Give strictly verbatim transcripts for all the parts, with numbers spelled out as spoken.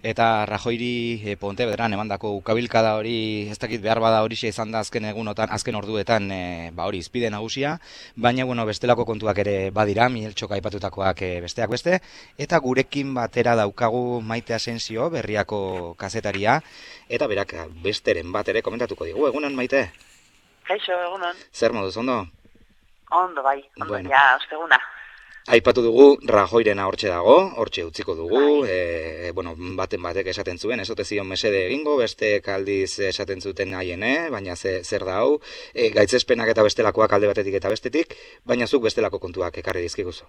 Eta Rajoyri e, Pontevedran emandako ukabilkada hori, ez dakit behar bada horixe izan da azken egunotan, azken orduetan, e, ba hori izpide nagusia, baina bueno, bestelako kontuak ere badira, Miguel Txoka aipatutakoak e, besteak beste, eta gurekin batera daukagu Maite Asensio, Berriako kazetaria, eta berak besteren bat ere komentatuko digu. Egunon, Maite? Kaixo, egunon. Zer moduz, ondo? Ondo, bai, ondo, Bueno. ja, osteguna. Aipatu dugu Rajoyrena hortxe dago, hortxe utziko dugu, Bai. e, bueno, baten batek esaten zuen, ez ote zion mesede egingo, beste aldiz esaten zuten haien, eh? Baina ze, zer da hau, e, gaitzespenak eta bestelakoak alde batetik eta bestetik, baina zuk bestelako kontuak ekarri dizkiguzu.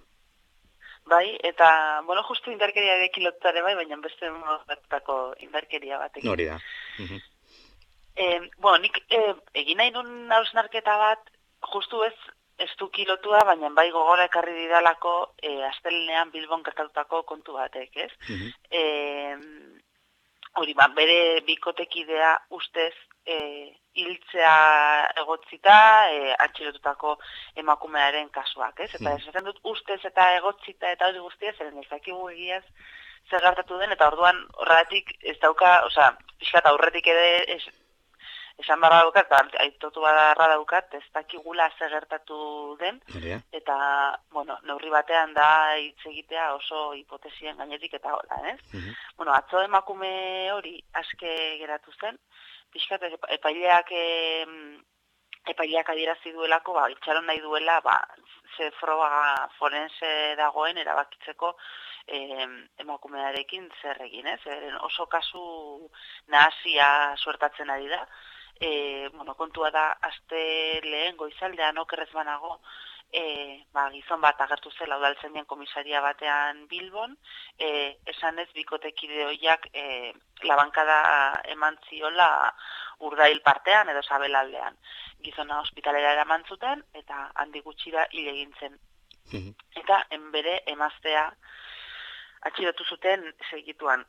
Bai, eta, bueno, justu indarkeria dekin lotzare bai, baina beste batako indarkeria batekin. Hori da. Mhm. Eh, bueno, nik eh, egin nahi nun hausnarketa bat, justu ez, ez du kilotua, baina bai gogora ekarri didalako eh, astelenean Bilbon gertatutako kontu batek, ez? Mhm. Eh, hori, ba, bere bikotekidea ustez eh, hiltzea egotzita, eh, atxilotutako emakumearen kasuak, ez? Eta Mhm. esaten dut ustez eta egotzita eta hori guztia, zeren ez dakigu egiaz zer gertatu den, eta orduan horretik ez dauka, osea, pixkat aurretik ere ez, esan barra daukat, eta aitotu barra daukat, ez dakigula zer gertatu den, Hori da. eta, bueno, neurri batean da hitz egitea oso hipotesien gainetik eta hola, ez? Mhm. Bueno, atzo emakume hori aske geratu zen, pixkat epaileak em, epaileak adierazi duelako, ba, itxaron nahi duela, ba, ze froga forense dagoen erabakitzeko eh, emakumearekin zer egin, ez? Zeren oso kasu nahasia suertatzen ari da. E, bueno, kontua da, aste lehen goizaldean okerrez banago, e, ba, gizon bat agertu zela udaltzainen komisaria batean Bilbon, e, esan ez bikotekide hoiak e, labankada eman ziola Urdail partean edo Sabelaldean. Gizona ospitalera eraman zuten eta handi gutxira hil egin zen. Mhm. Eta enbere emaztea atxilotu zuten segituan.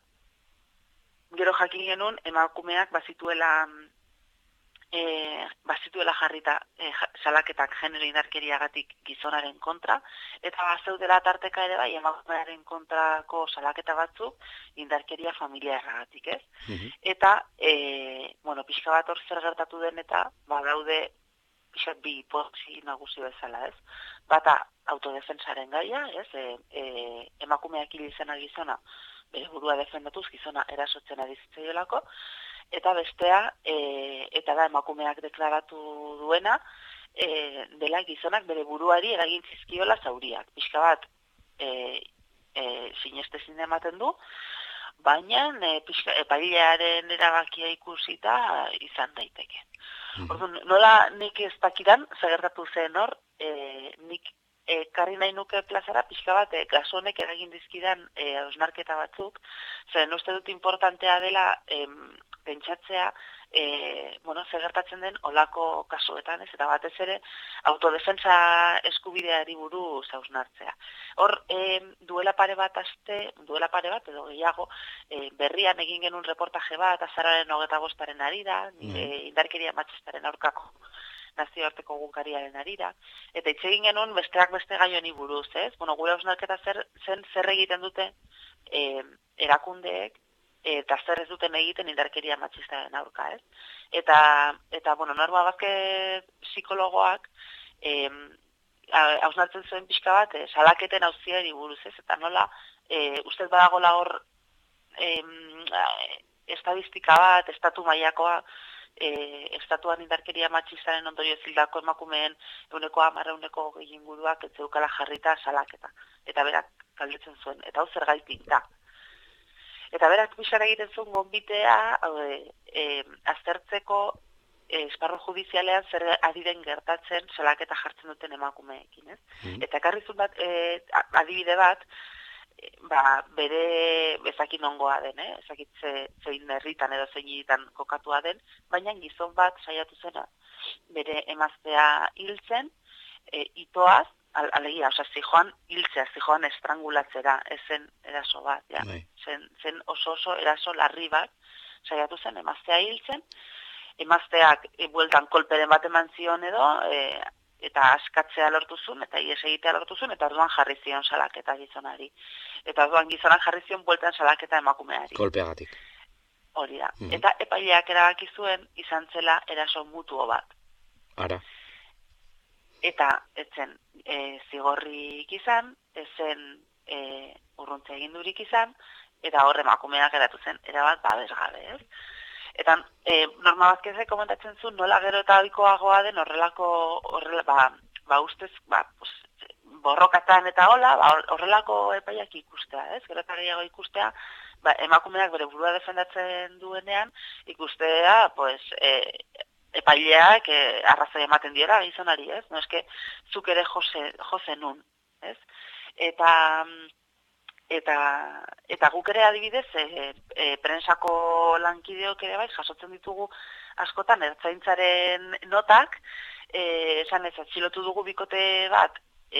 Gero jakin genuen emakumeak bazituela E, bazituela jarrita e, salaketak genero indarkeriagatik gizonaren kontra, eta bazeudela tarteka ere bai emakumearen kontrako salaketa batzuk indarkeria familiarragatik, ez? Mhm. Eta, e, bueno, pixka bat hor zer gertatu den eta badaude pixkat bi hipotesi nagusi bezala, ez? Bata autodefensaren gaia, ez? E, e, emakumeak hil izena gizona, bere burua defendatuz gizona erasotzen ari zitzaiolako, eta bestea, e, eta da emakumeak deklaratu duena, e, dela gizonak bere buruari eragin zizkiola zauriak. Pixka bat, e, e, sinestezin ematen du, baina e, pixka, epailearen erabakia ikusita izan daiteke. Mhm. Orduan, nola nik ez dakidan, zagertatu zen hor, e, nik ekarri nahi nuke plazara pixka bat e, gazonek eragin dizkidan e, osnarketa batzuk, zeren uste dut importantea dela em, pentsatzea e, bueno, zer gertatzen den olako kasuetan, ez, eta batez ere autodefensa eskubideari buruz hausnartzea. Hor, e, duela pare bat aste, duela pare bat edo gehiago, e, berrian egin genuen reportaje bat azararen hogeta bostaren arira, Mhm. e, indarkeria matxistaren aurkako nazioarteko egunkariaren arira, eta hitz egin genuen besteak beste gai honi buruz, ez? Bueno, gure hausnarketa zer, zen zer egiten dute e, erakundeek, eta zer ez duten egiten indarkeria matxistaren aurka, ez? Eta, eta bueno, Norma Vázquez psikologoak eh, hausnartzen zuen pixka bat, eh, salaketen auziari buruz, ez? Eta nola, eh, ustez badagola hor eh, estadistika bat, estatu mailakoa, eh, estatuan indarkeria matxistaren ondorio zildako emakumeen euneko hamar, euneko gehienguruak ez zeukala jarrita salaketa. Eta berak galdetzen zuen, eta hau zergaitik da. Eta berak pixara egiten zuen gonbitea e, e, aztertzeko e, esparru judizialean zer adiren gertatzen salaketa jartzen duten emakumeekin, ez? Mhm. Eta ekarrizun bat, e, adibide bat, e, ba, bere ezakin ongoa den, eh? Ezakit ze, zein herritan edo zein hiritan kokatua den, baina gizon bat saiatu zena bere emaztea hiltzen, e, itoaz, alegia, osea, zijoan hiltzea, zijoan estrangulatzera, ez zen eraso bat, ja. Bai. Zen, zen oso oso eraso larri bat, saiatu zen emaztea hiltzen, emazteak e, bueltan kolperen bat eman zion edo, e, eta askatzea lortu zuen, eta ies egitea lortu zuen, eta orduan jarri zion salaketa gizonari. Eta orduan gizonak jarri zion bueltan salaketa emakumeari. Kolpeagatik. Hori da. Mhm. Eta epaileak erabaki zuen izan zela eraso mutuo bat. Ara. Eta etzen e, zigorrik izan, ezen e, urruntze egindurik izan, eta horre emakumeak geratu zen erabat babesgabe, ez? Eta e, Norma Bazkezek komentatzen zuen nola gero eta ohikoagoa den horrelako horrela, ba, ba ustez, ba, pues, borrokatan eta hola, ba, horrelako epaiak ikustea, ez? Gero eta gehiago ikustea, ba, emakumeak bere burua defendatzen duenean, ikustea, pues, e, epaileak e, arrazoi ematen diera gizonari, ez? No eske zuk ere jose, jose nun, ez? Eta eta eta guk ere adibidez e, e, prensako lankideok ere bai jasotzen ditugu askotan ertzaintzaren notak, eh esan ez atxilotu dugu bikote bat,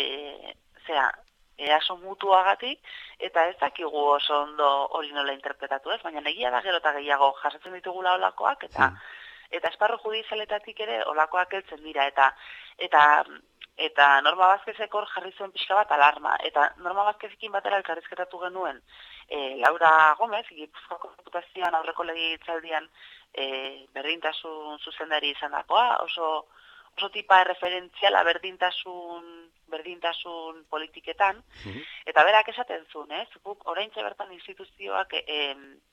eh zera, eraso mutuagatik, eta ez dakigu oso ondo hori nola interpretatu, ez? Baina egia da gero eta gehiago jasotzen ditugula olakoak, eta hmm. eta esparru judizialetatik ere olakoak heltzen dira, eta eta eta Norma Bazkezek hor jarri zuen pixka bat alarma, eta Norma Bazkezekin batera elkarrizketatu genuen e, Laura Gomez, Gipuzkoako Diputazioan aurreko legegintzaldian e, berdintasun zuzendari izandakoa, oso oso tipa referentziala berdintasun berdintasun politiketan, mm-hmm. eta berak esaten zuen, ez? Guk oraintxe bertan instituzioak e,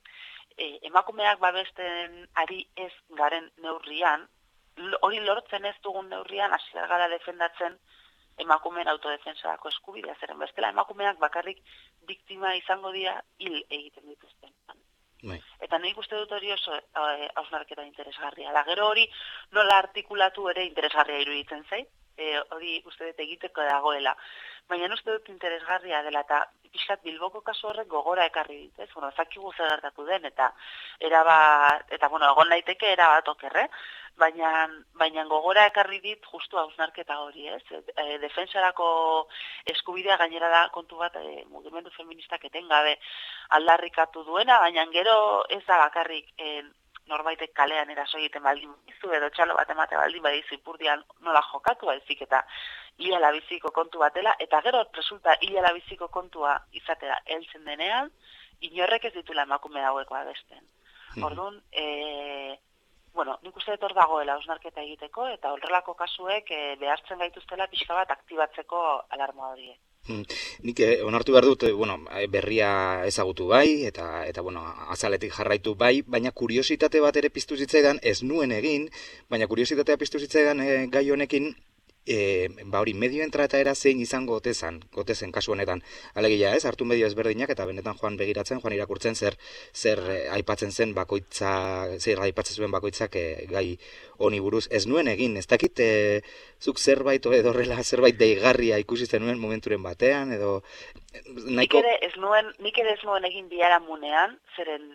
e, emakumeak babesten ari ez garen neurrian, hori lortzen ez dugun neurrian hasi gara defendatzen emakumeen autodefensarako eskubidea, zeren bestela emakumeak bakarrik biktima izango dira hil egiten dituzten. Bai. Eta nik uste dut hori oso hausnarketa interesgarria. Da, gero hori nola artikulatu ere interesgarria iruditzen zait, e, hori uste dut egiteko dagoela. Baina uste dut interesgarria dela, eta pixkat Bilboko kasu horrek gogora ekarri dit, ez? Bueno, zakigu zer gertatu den, eta erabat, eta bueno, egon daiteke erabat okerre, baina, baina gogora ekarri dit justu hausnarketa hori, ez? E, defensarako eskubidea gainera da kontu bat e, mugimendu feministak etengabe aldarrikatu duena, baina gero ez da bakarrik e, norbaitek kalean eraso egiten baldin badizu, edo txalo bat emate baldin badizu ipurdian nola jokatu baizik, eta hilala biziko kontu batela, eta gero resulta hilala biziko kontua izatera heltzen denean, inorrek ez ditula emakume haueko abesten. Mm-hmm. Orduan, e, bueno, nik uste dut hor dagoela hausnarketa egiteko, eta horrelako kasuek e, behartzen gaituztela pixka bat aktibatzeko alarma horiek. Nik eh, onartu behar dut, eh, bueno, berria ezagutu bai, eta, eta bueno, azaletik jarraitu bai, baina kuriositate bat ere piztu zitzaidan, ez nuen egin, baina kuriositatea piztu zitzaidan eh, gai honekin, E, ba hori, medioen trataera zein izango gotezan, gotezen kasu honetan. Alegia ez, hartu medio ezberdinak eta benetan joan begiratzen, joan irakurtzen zer zer eh, aipatzen zen bakoitza, zer aipatzen zuen bakoitzak eh, gai honi buruz. Ez nuen egin, ez dakit eh, zuk zerbait edo horrela zerbait deigarria ikusi zenuen momenturen batean, edo nahiko... Nik ere ez nuen, nik ere ez nuen egin biharamunean, zeren,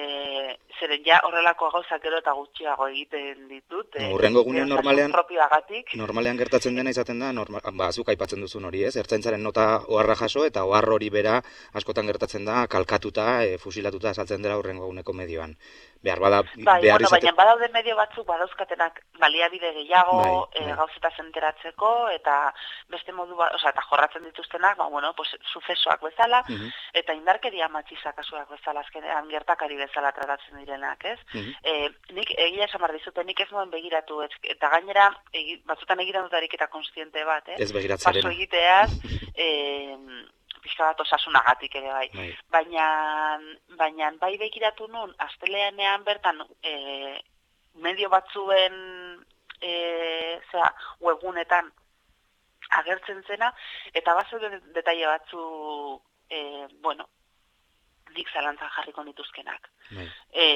e, zeren ja horrelako gauzak gero eta gutxiago egiten ditut. No, urrengo gunean normalean, normalean gertatzen dena izaten da, normal, ba, zuk aipatzen duzun hori, ez? Ertzaintzaren nota oharra jaso eta ohar hori bera askotan gertatzen da, kalkatuta, e, fusilatuta azaltzen dela urrengo guneko medioan. Behar bada, bai, behar bueno, izate... baina badaude medio batzuk badauzkatenak baliabide gehiago, bai, bai. E, gauzeta enteratzeko, eta beste modu bat, osea, eta jorratzen dituztenak, ba, bueno, pues, sucesoak bezala, uh-huh. eta indarkeria matxiza kasuak bezala, azkenean gertakari bezala tratatzen direnak, ez? Uh-huh. E, nik egia esan behar dizute, nik ez nuen begiratu, ez, eta gainera, egi, batzutan egiten dutarik eta konstiente bat, eh? Ez begiratzaren. Paso egiteaz, e, pixka bat osasunagatik ere bai. bai. Baina, baina bai begiratu nun, asteleanean bertan e, medio batzuen e, zera, webunetan agertzen zena, eta bazo detaile batzu, e, bueno, dik zalantzan jarriko nituzkenak. Bai. E,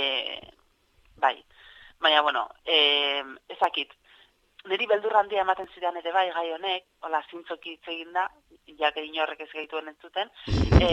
bai. Baina, bueno, e, ezakit, niri beldur handia ematen zidan ere bai gai honek, hola zintzoki hitz egin da, ja gehin horrek ez gaituen entzuten, e,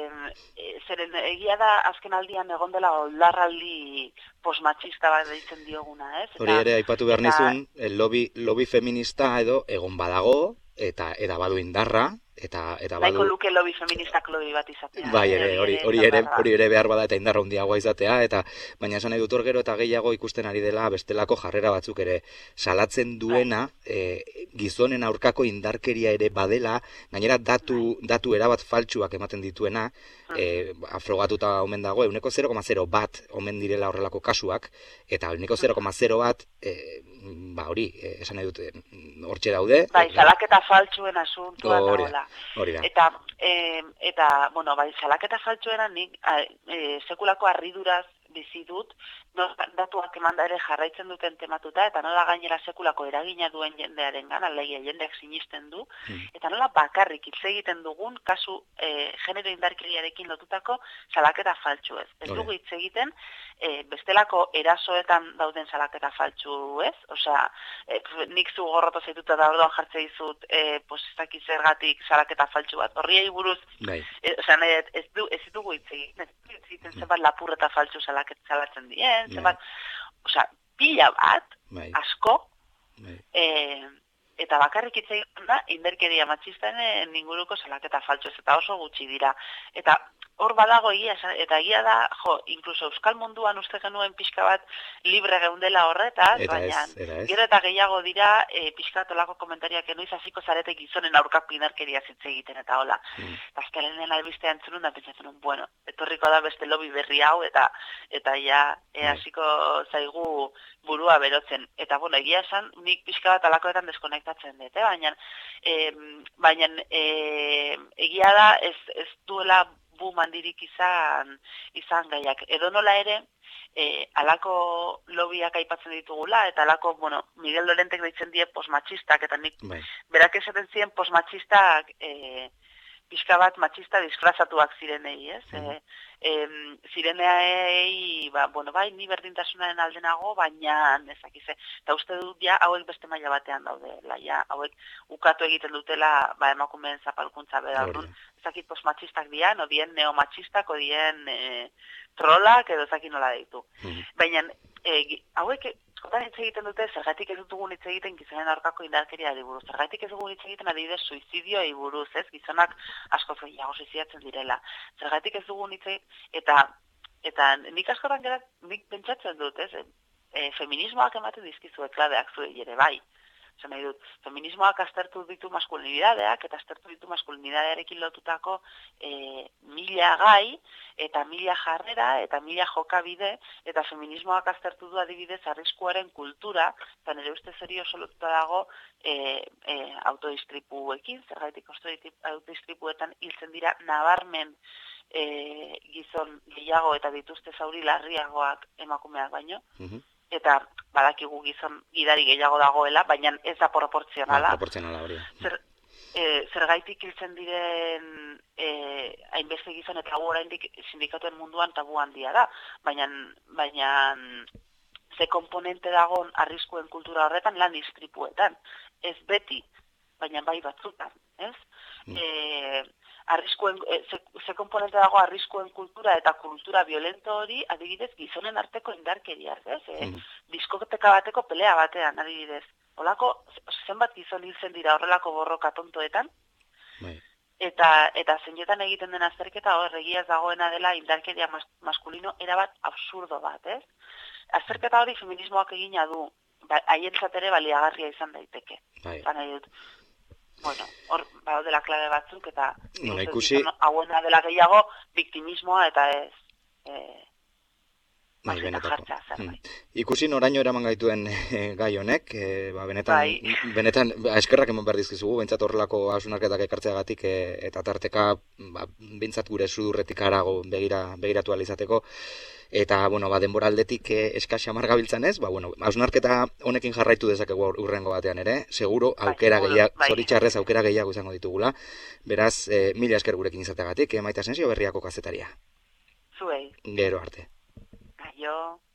e, zeren egia da azken aldian egon dela oldarraldi posmatxista bat deitzen dioguna, ez? Hori ere aipatu behar nizun, lobby, lobby feminista edo egon badago, eta eta badu indarra, eta eta Nahiko badu luke lobby feministak lobby bat izatea. bai ere, hori hori ere hori ere behar bada eta indar handiagoa izatea eta baina esan nahi dut hor gero eta gehiago ikusten ari dela bestelako jarrera batzuk ere salatzen duena e, gizonen aurkako indarkeria ere badela, gainera datu datu erabat faltsuak ematen dituena, e, afrogatuta omen dago ehuneko zero koma zero bat omen direla horrelako kasuak eta ehuneko zero koma zero bat e, ba hori, e, esan nahi dut hortxe daude. Bai, salaketa faltsuen asuntua hori dagoela. Hori da. Eta, e, eta, bueno, bai, salaketa faltsuena nik e, sekulako harriduraz bizi dut, no, datuak emanda ere jarraitzen duten tematuta, eta nola gainera sekulako eragina duen jendearen gana, alegia jendeak sinisten du, mm. eta nola bakarrik hitz egiten dugun kasu e, genero indarkeriarekin lotutako salaketa faltsu ez. Ez dugu hitz egiten, e, bestelako erasoetan dauden salaketa faltsu ez, osea, e, nik zu gorroto zaituta da orduan jartze dizut, e, pues ez dakit zergatik salaketa faltsu bat. Horriei buruz, e, osea, ez, du, ez dugu hitz egiten, ez dugu hitz egiten zenbat lapurreta faltsu salaketa salatzen dien, zenbat, osea, pila bat, bai. asko, bai. E, eta bakarrik hitz egiten da, indarkeria matxistaren inguruko salaketa faltsu ez, eta oso gutxi dira. Eta hor badago egia, eta egia da, jo, inkluso euskal munduan uste genuen pixka bat libre geundela horretaz, baina gero eta gehiago dira e, pixka tolako komentariak enoiz hasiko zarete gizonen aurkako indarkeria zitze egiten eta hola. Mm. Azkenenen albistea entzunun da pentsatzen un, bueno, etorriko da beste lobby berri hau eta eta ja e, hasiko zaigu burua berotzen. Eta bueno, egia esan, nik pixka bat alakoetan deskonektatzen dut, eh? baina, e, baina e, egia da ez, ez duela bu mandirik izan izan gaiak. Edo nola ere, e, alako lobiak aipatzen ditugula, eta alako, bueno, Miguel Lorentek deitzen die posmatxistak, eta nik bai. berak esaten ziren posmatxistak e, pixka bat matxista disfrazatuak zirenei, ez? Mm. E, e, zireneei, ba, bueno, bai, ni berdintasunaren aldenago, baina nezakize. Eta uste dut ja, hauek beste maila batean daudela, ja, hauek ukatu egiten dutela, ba, emakumeen zapalkuntza beda. Ezakit posmatxistak dian, o dien neomatxistak, o dien e, trolak, edo ezakit nola ditu. Mm. Baina, e, hauek, skotan hitz egiten dute, zergatik ez dugun hitz egiten gizonen aurkako indarkeriari buruz. Zergatik ez dugun hitz egiten adibidez suizidioei buruz, ez? Gizonak asko gehiago suizidatzen direla. Zergatik ez dugun hitz egiten, eta, eta nik askotan gerat, nik pentsatzen dut, ez? E, feminismoak ematen dizkizuet klabeak zuei ere bai. Zer nahi dut, feminismoak aztertu ditu maskulinidadeak, eta aztertu ditu maskulinidadearekin lotutako e, mila gai, eta mila jarrera, eta mila jokabide, eta feminismoak aztertu du adibidez arriskuaren kultura, eta nire ustez hori oso lotuta dago e, e, autodistripuekin, zergaitik autodistripuetan hiltzen dira nabarmen e, gizon gehiago eta dituzte zauri larriagoak emakumeak baino, mm-hmm. eta badakigu gizon gidari gehiago dagoela, baina ez da proportzionala. Ah, proportzionala hori. Zer, e, zergaitik hiltzen diren e, hainbeste gizon eta gu oraindik sindikatuen munduan tabu handia da, baina baina ze komponente dagoen arriskuen kultura horretan lan istripuetan. Ez beti, baina bai batzutan, ez? Mm. E, arriskuen, ze, ze komponente dago arriskuen kultura eta kultura violento hori, adibidez, gizonen arteko indarkeria, ez? E, mm. Diskoteka bateko pelea batean, adibidez. Olako, zenbat gizon hiltzen dira horrelako borroka tontoetan, bai. eta eta zeinetan egiten den azterketa hor egiaz dagoena dela indarkeria mas, maskulino erabat absurdo bat, ez? Azterketa hori feminismoak egina du, haientzat ere baliagarria izan daiteke. Bai. Baina dut, bueno, hor badaudela klabe batzuk, eta bueno, ikusi hauena dela gehiago biktimismoa eta ez e, bai, benetako. Hmm. Ikusi noraino eraman gaituen e, gai honek, e, ba, benetan, bai. benetan ba, eskerrak eman behar dizkizugu, bentsat horrelako hausnarketak ekartzeagatik e, eta tarteka ba, bentsat gure sudurretik harago begira, begiratu alizateko. Eta, bueno, ba, denbora aldetik eh, eskasi amar gabiltzan ez, ba, bueno, hausnarketa honekin jarraitu dezakegu urrengo batean ere, seguro, aukera bai, gehiago, bai. zoritxarrez aukera gehiago izango ditugula, beraz, eh, mila esker gurekin izateagatik, eh, Maite Asensio Berriako kazetaria. Zuei. Gero arte. Aio.